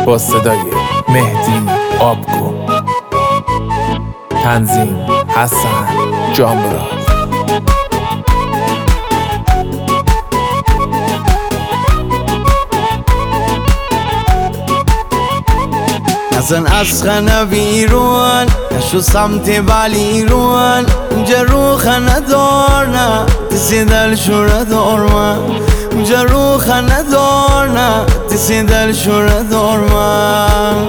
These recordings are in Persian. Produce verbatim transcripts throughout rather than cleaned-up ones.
با صدای مهدی آبکو، تنظیم حسن جامراد. نزن از خانه بیرون، نشو سمت بالیرون، اونجا رو خانه دار نه تسی دل شوره دار من، اونجا رو خانه دار نه تسی دل شوره دار من.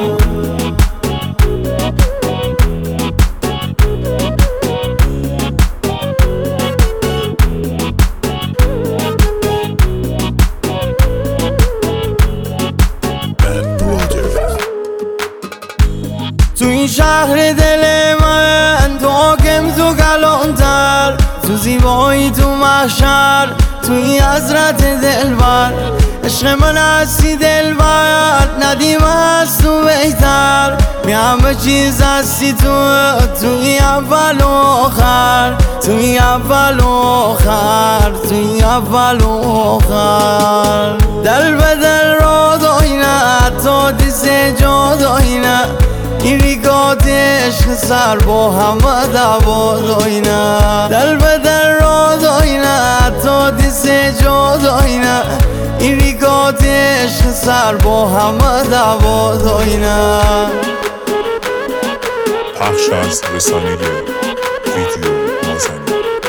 تو این شهر دل من تو حاکم، تو کلانتر، تو زیبایی، تو محشر، تو این حضرت دلبر. عشق من هستی دلبر، ندیم هست تو بهتر، می همه چیز هستی تو، تو این اول و آخر، تو این اول و آخر، تو این اول و آخر. دل به دل را داینه تا دیس جا داینه، این ریگات عشق سر با همه دوا داینه. دل به دل را داینه تا دیس جا داینه، این ریگات عشق سر با همه دوا داینه. پخش از رسانه ویدیو مازنی.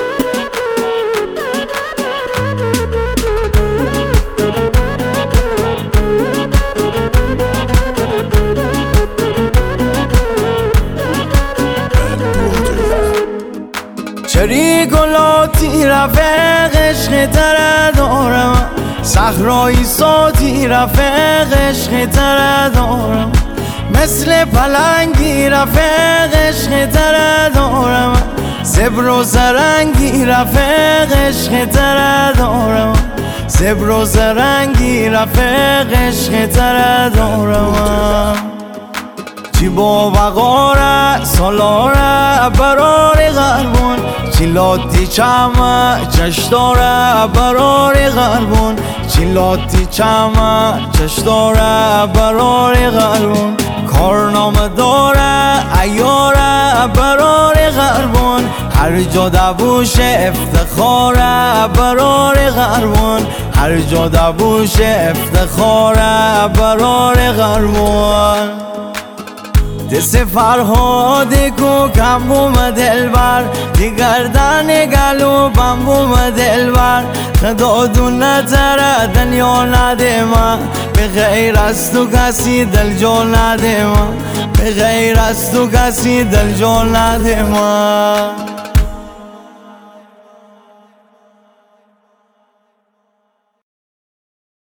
چری گلاتی رفیق عشق تره دارم، صحرایی ساتی رفیق عشق تره دارم، مثل پلنگی رفیق عشق تره دارم، زبر و زرنگی رفیق عشق تره دارم، زبر و زرنگی رفیق عشق تره دارم. چی با وقاره سالاره برار غربون، چی لاتی چمه چشداره برار غربون، چی لاتی چمه چشداره برار غربون. کارنامه داره ایاره برار غربون، هر جا دبوش افتخاره برار غربون، هر جا دبوش افتخاره برار غربون. دست فرهادی کو کم بوم دلبر، دی گردن گلو بم بوم دلبر. خدا دون نتره دنیا نده من، به غیر از تو کسی دل جا نده من، به غیر از تو کسی دل جا نده من.